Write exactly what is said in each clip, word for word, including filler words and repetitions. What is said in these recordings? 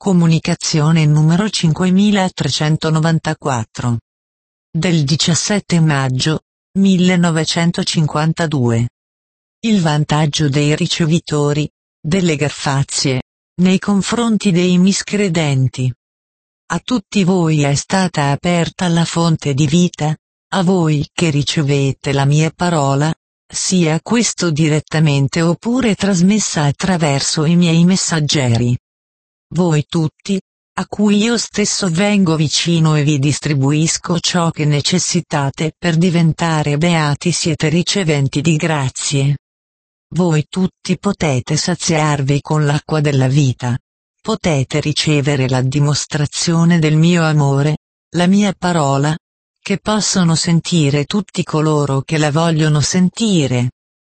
Comunicazione numero cinquemilatrecentonovantaquattro. Del diciassette maggio, millenovecentocinquantadue. Il vantaggio dei ricevitori, delle garfazie, nei confronti dei miscredenti. A tutti voi è stata aperta la fonte di vita, a voi che ricevete la mia parola, sia questo direttamente oppure trasmessa attraverso i miei messaggeri. Voi tutti, a cui io stesso vengo vicino e vi distribuisco ciò che necessitate per diventare beati, siete riceventi di grazie. Voi tutti potete saziarvi con l'acqua della vita. Potete ricevere la dimostrazione del mio amore, la mia parola, che possono sentire tutti coloro che la vogliono sentire.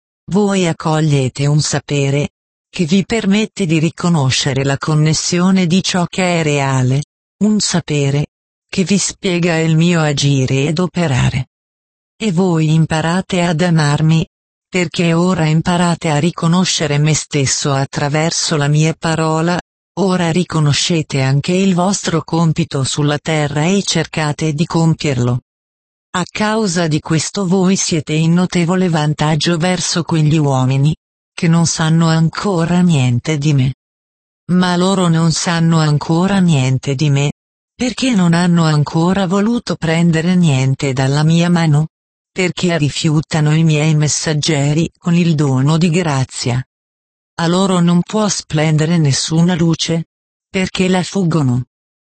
Voi accogliete un sapere, che vi permette di riconoscere la connessione di ciò che è reale, un sapere, che vi spiega il mio agire ed operare. E voi imparate ad amarmi, perché ora imparate a riconoscere me stesso attraverso la mia parola, ora riconoscete anche il vostro compito sulla terra e cercate di compierlo. A causa di questo voi siete in notevole vantaggio verso quegli uomini, che non sanno ancora niente di me. Ma loro non sanno ancora niente di me, perché non hanno ancora voluto prendere niente dalla mia mano, perché rifiutano i miei messaggeri con il dono di grazia. A loro non può splendere nessuna luce, perché la fuggono.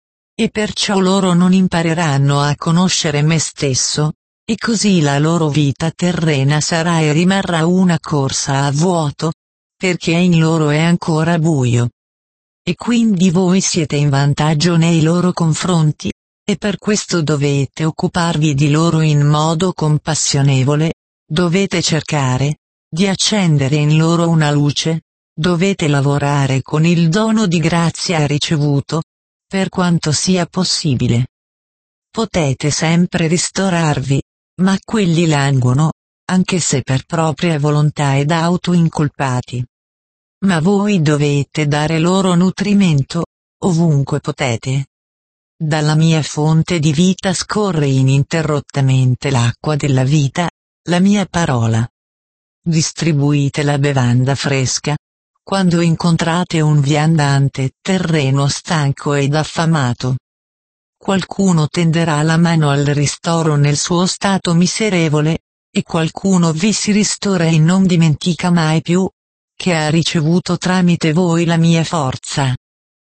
E perciò loro non impareranno a conoscere me stesso, e così la loro vita terrena sarà e rimarrà una corsa a vuoto, perché in loro è ancora buio. E quindi voi siete in vantaggio nei loro confronti, e per questo dovete occuparvi di loro in modo compassionevole, dovete cercare di accendere in loro una luce, dovete lavorare con il dono di grazia ricevuto, per quanto sia possibile. Potete sempre ristorarvi, ma quelli languono, anche se per propria volontà ed autoincolpati. Ma voi dovete dare loro nutrimento, ovunque potete. Dalla mia fonte di vita scorre ininterrottamente l'acqua della vita, la mia parola. Distribuite la bevanda fresca, quando incontrate un viandante terreno stanco ed affamato. Qualcuno tenderà la mano al ristoro nel suo stato miserevole, e qualcuno vi si ristora e non dimentica mai più, che ha ricevuto tramite voi la mia forza.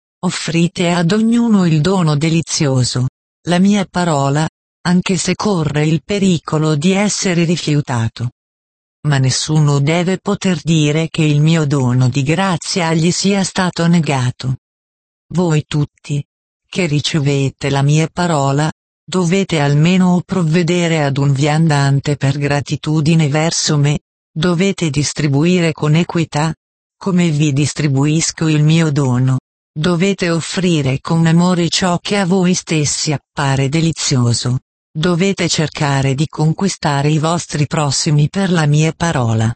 Offrite ad ognuno il dono delizioso, la mia parola, anche se corre il pericolo di essere rifiutato. Ma nessuno deve poter dire che il mio dono di grazia gli sia stato negato. Voi tutti, che ricevete la mia parola, dovete almeno provvedere ad un viandante per gratitudine verso me, dovete distribuire con equità, come vi distribuisco il mio dono, dovete offrire con amore ciò che a voi stessi appare delizioso, dovete cercare di conquistare i vostri prossimi per la mia parola.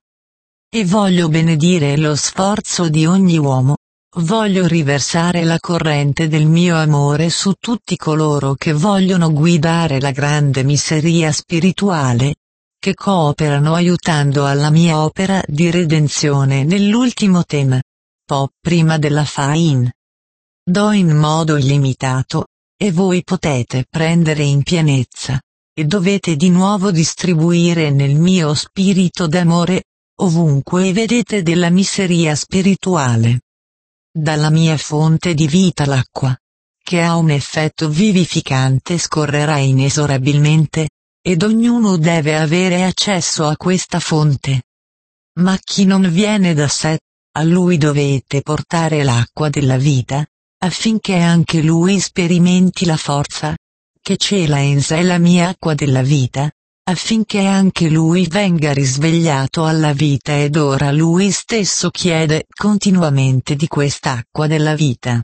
E voglio benedire lo sforzo di ogni uomo. Voglio riversare la corrente del mio amore su tutti coloro che vogliono guidare la grande miseria spirituale, che cooperano aiutando alla mia opera di redenzione nell'ultimo tema, po' prima della fin. Do in modo illimitato, e voi potete prendere in pienezza, e dovete di nuovo distribuire nel mio spirito d'amore, ovunque vedete della miseria spirituale. Dalla mia fonte di vita l'acqua, che ha un effetto vivificante, scorrerà inesorabilmente, ed ognuno deve avere accesso a questa fonte. Ma chi non viene da sé, a lui dovete portare l'acqua della vita, affinché anche lui sperimenti la forza, che cela in sé la mia acqua della vita, affinché anche lui venga risvegliato alla vita ed ora lui stesso chiede continuamente di quest'acqua della vita.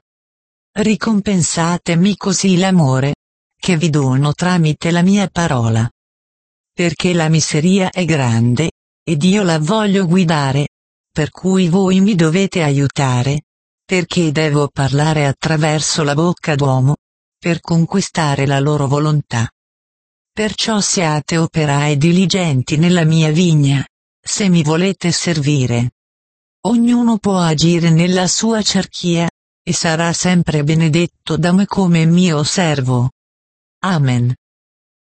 Ricompensatemi così l'amore, che vi dono tramite la mia parola. Perché la miseria è grande, ed io la voglio guidare, per cui voi mi dovete aiutare, perché devo parlare attraverso la bocca d'uomo, per conquistare la loro volontà. Perciò siate operai diligenti nella mia vigna, se mi volete servire. Ognuno può agire nella sua cerchia, e sarà sempre benedetto da me come mio servo. Amen.